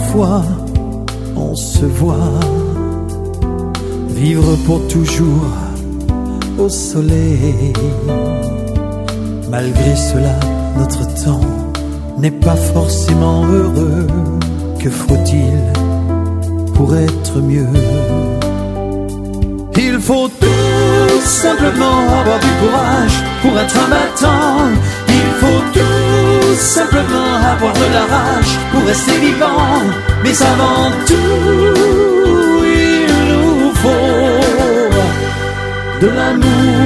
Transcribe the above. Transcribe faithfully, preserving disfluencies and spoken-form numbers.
parfois on se voit. Vivre pour toujours au soleil. Malgré cela, notre temps n'est pas forcément heureux. Que faut-il pour être mieux? Il faut tout simplement avoir du courage pour être un battant. Il faut tout simplement avoir de la rage pour rester vivant. Mais avant tout, il nous faut de l'amour.